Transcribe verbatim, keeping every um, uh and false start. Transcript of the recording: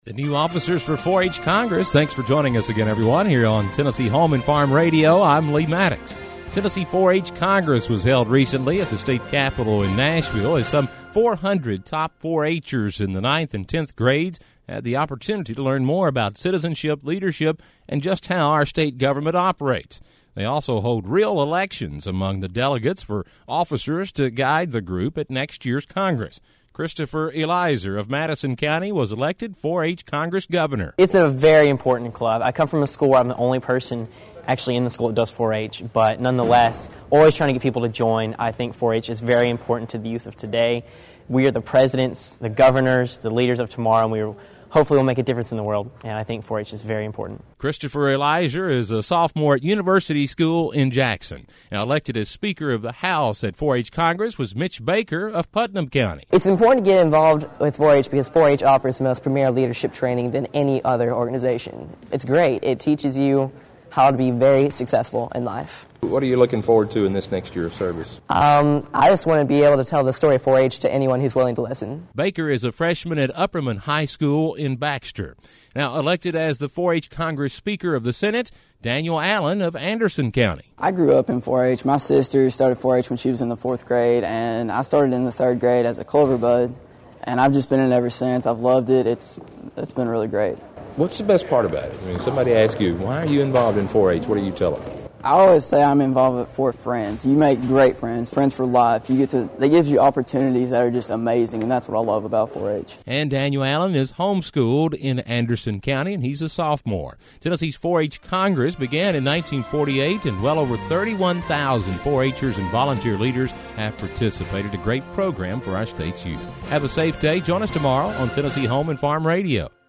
The new officers for four H Congress. Thanks for joining us again, everyone, here on Tennessee Home and Farm Radio. I'm Lee Maddox. Tennessee four H Congress was held recently at the state capitol in Nashville as some four hundred top four H'ers in the ninth and tenth grades had the opportunity to learn more about citizenship, leadership, and just how our state government operates. They also hold real elections among the delegates for officers to guide the group at next year's Congress. Christopher Eliezer of Madison County was elected four H Congress governor. It's a very important club. I come from a school where I'm the only person actually in the school that does four H, but nonetheless, always trying to get people to join. I think four H is very important to the youth of today. We are the presidents, the governors, the leaders of tomorrow, and we are hopefully will make a difference in the world, and I think four H is very important. Christopher Eliezer is a sophomore at University School in Jackson. Now, elected as Speaker of the House at four H Congress was Mitch Baker of Putnam County. It's important to get involved with four H because four H offers the most premier leadership training than any other organization. It's great. It teaches you how to be very successful in life. What are you looking forward to in this next year of service? Um, I just want to be able to tell the story of four H to anyone who's willing to listen. Baker is a freshman at Upperman High School in Baxter. Now, elected as the four H Congress Speaker of the Senate, Daniel Allen of Anderson County. I grew up in four H. My sister started four H when she was in the fourth grade, and I started in the third grade as a Clover Bud, and I've just been in it ever since. I've loved it. It's It's been really great. What's the best part about it? I mean, somebody asks you, why are you involved in four H? What do you tell them? I always say I'm involved for friends. You make great friends, friends for life. You get to, they gives you opportunities that are just amazing, and that's what I love about four H. And Daniel Allen is homeschooled in Anderson County, and he's a sophomore. Tennessee's four H Congress began in nineteen forty-eight, and well over thirty-one thousand four H'ers and volunteer leaders have participated. A great program for our state's youth. Have a safe day. Join us tomorrow on Tennessee Home and Farm Radio.